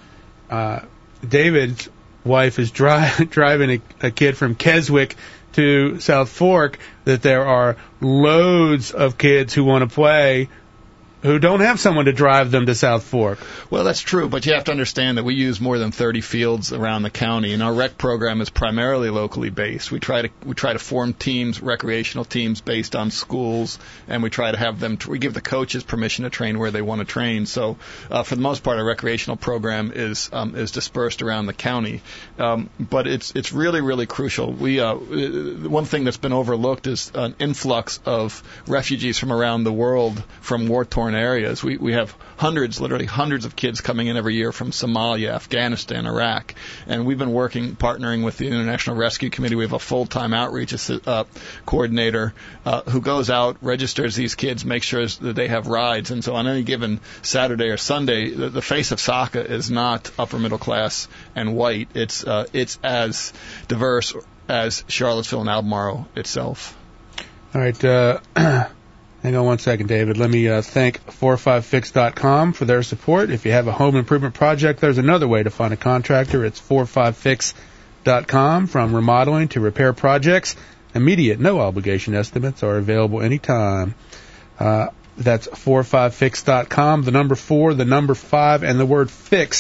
David's wife is driving a kid from Keswick to South Fork, that there are loads of kids who want to play who don't have someone to drive them to South Fork. Well, that's true, but you have to understand that we use more than 30 fields around the county, and our rec program is primarily locally based. We try to form teams, recreational teams based on schools, and we try to have them. We give the coaches permission to train where they want to train. So, for the most part, our recreational program is dispersed around the county, but it's really, really crucial. One thing that's been overlooked is an influx of refugees from around the world from war-torn areas. We have literally hundreds of kids coming in every year from Somalia, Afghanistan, Iraq, and we've been partnering with the International Rescue Committee. We have a full-time outreach coordinator who goes out, registers these kids, makes sure that they have rides, and so on any given Saturday or Sunday, the face of SACA is not upper middle class and white. It's as diverse as Charlottesville and Albemarle itself. All right. Hang on one second, David. Let me thank 45fix.com for their support. If you have a home improvement project, there's another way to find a contractor. It's 45fix.com. From remodeling to repair projects, immediate, no-obligation estimates are available anytime. That's 45fix.com, the number 4, the number 5, and the word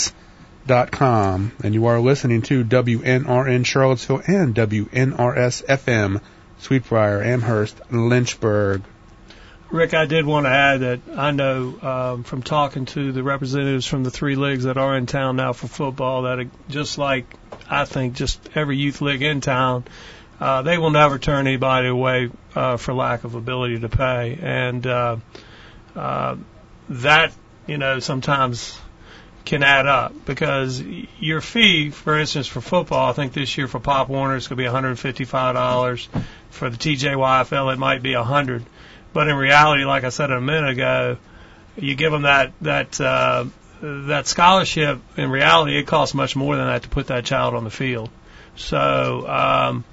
fix.com. And you are listening to WNRN Charlottesville and WNRS FM, Sweetbriar, Amherst, Lynchburg. Rick, I did want to add that I know from talking to the representatives from the 3 leagues that are in town now for football that just like I think just every youth league in town, they will never turn anybody away for lack of ability to pay. And that, sometimes can add up because your fee, for instance, for football, I think this year for Pop Warner it's going to be $155. For the TJYFL, it might be $100. But in reality, like I said a minute ago, you give them that scholarship. In reality, it costs much more than that to put that child on the field. So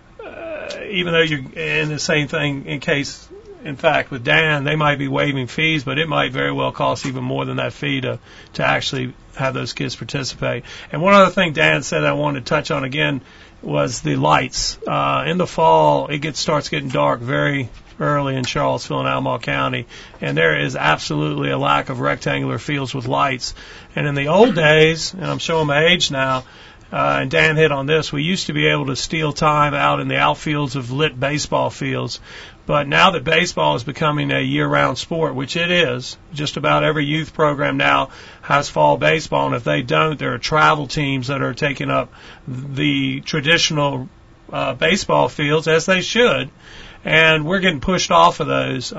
even though you're in the same thing in fact, with Dan, they might be waiving fees, but it might very well cost even more than that fee to actually have those kids participate. And one other thing Dan said I wanted to touch on again was the lights. In the fall, it starts getting dark very early in Charlottesville and Albemarle County, and there is absolutely a lack of rectangular fields with lights. And in the old days, and I'm showing my age now, and Dan hit on this, we used to be able to steal time out in the outfields of lit baseball fields. But now that baseball is becoming a year-round sport, which it is, just about every youth program now has fall baseball, and if they don't, there are travel teams that are taking up the traditional baseball fields, as they should, and we're getting pushed off of those.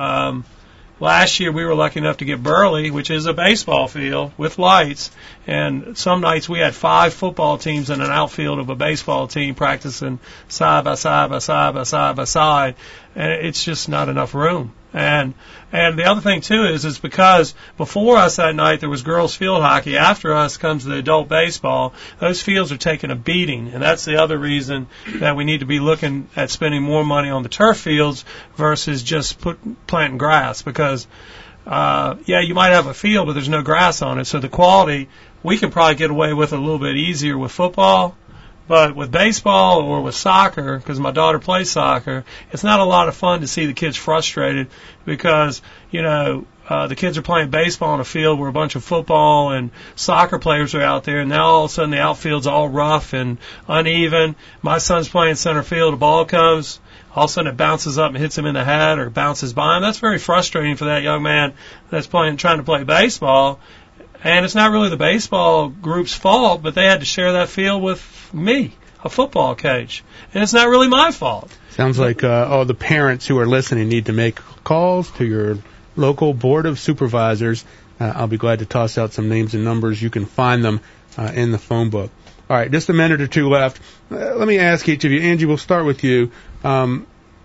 Last year we were lucky enough to get Burley, which is a baseball field with lights, and some nights we had 5 football teams in an outfield of a baseball team practicing side by side by side by side by side, and it's just not enough room. And the other thing too is because before us that night there was girls field hockey. After us comes the adult baseball. Those fields are taking a beating, and that's the other reason that we need to be looking at spending more money on the turf fields versus just planting grass. Because you might have a field, but there's no grass on it, so the quality we can probably get away with a little bit easier with football. But with baseball or with soccer, because my daughter plays soccer, it's not a lot of fun to see the kids frustrated because, the kids are playing baseball on a field where a bunch of football and soccer players are out there, and now all of a sudden the outfield's all rough and uneven. My son's playing center field, the ball comes, all of a sudden it bounces up and hits him in the head or bounces by him. That's very frustrating for that young man that's trying to play baseball. And it's not really the baseball group's fault, but they had to share that field with me, a football coach. And it's not really my fault. Sounds like all the parents who are listening need to make calls to your local board of supervisors. I'll be glad to toss out some names and numbers. You can find them in the phone book. All right, just a minute or two left. Let me ask each of you. Angie, we'll start with you. I'm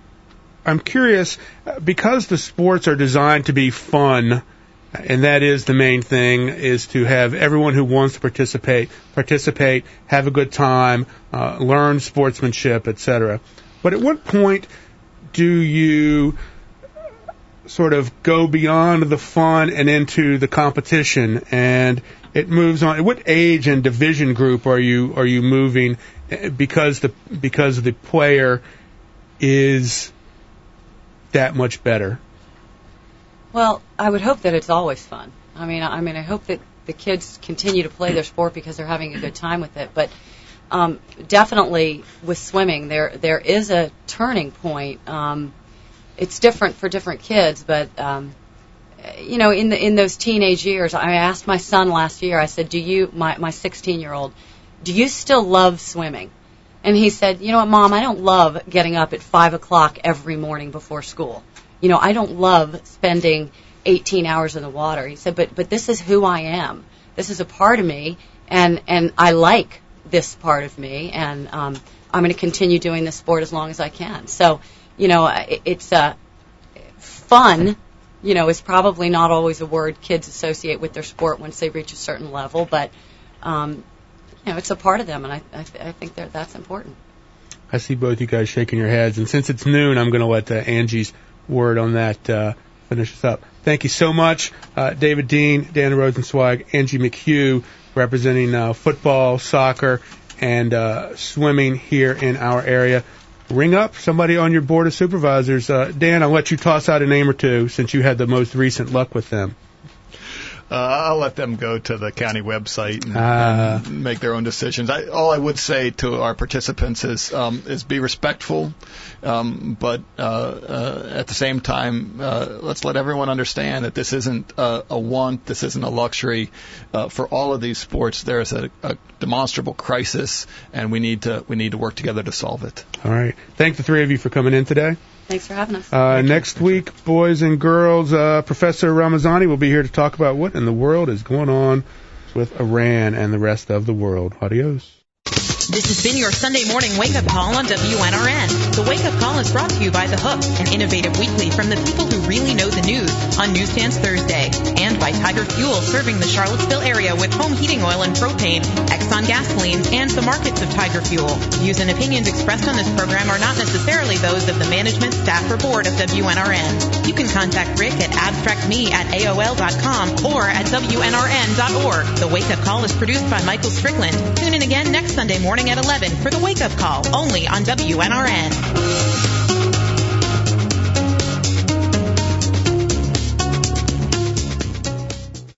curious, because the sports are designed to be fun, and that is the main thing, is to have everyone who wants to participate, have a good time, learn sportsmanship, etc. But at what point do you sort of go beyond the fun and into the competition, and it moves on? At what age and division group are you moving because the player is that much better? Well, I would hope that it's always fun. I mean, I hope that the kids continue to play their sport because they're having a good time with it. But definitely with swimming, there is a turning point. It's different for different kids, but in those teenage years, I asked my son last year. I said, my 16-year-old, do you still love swimming? And he said, you know what, Mom, I don't love getting up at 5 o'clock every morning before school. I don't love spending 18 hours in the water. He said, but this is who I am. This is a part of me, and I like this part of me, and I'm going to continue doing this sport as long as I can. So, it's fun, is probably not always a word kids associate with their sport once they reach a certain level, but, it's a part of them, and I think that's important. I see both you guys shaking your heads, and since it's noon, I'm going to let Angie's word on that finish us up. Thank you so much, David Dean, Dan Rosenzweig, Angie McHugh, representing football, soccer, and swimming here in our area. Ring up somebody on your board of supervisors. Dan, I'll let you toss out a name or two since you had the most recent luck with them. I'll let them go to the county website and make their own decisions. All I would say to our participants is be respectful, but at the same time, let's let everyone understand that this isn't a want, this isn't a luxury. For all of these sports, there is a demonstrable crisis, and we need to work together to solve it. All right. Thank the three of you for coming in today. Thanks for having us. Next week, boys and girls, Professor Ramazani will be here to talk about what in the world is going on with Iran and the rest of the world. Adios. This has been your Sunday morning wake-up call on WNRN. The wake-up call is brought to you by The Hook, an innovative weekly from the people who really know the news on Newsstands Thursday, and by Tiger Fuel, serving the Charlottesville area with home heating oil and propane, Exxon gasoline, and the markets of Tiger Fuel. Views and opinions expressed on this program are not necessarily those of the management, staff, or board of WNRN. You can contact Rick at abstractme@aol.com or at WNRN.org. The wake-up call is produced by Michael Strickland. Tune in again next Sunday morning at 11 for the wake-up call, only on WNRN.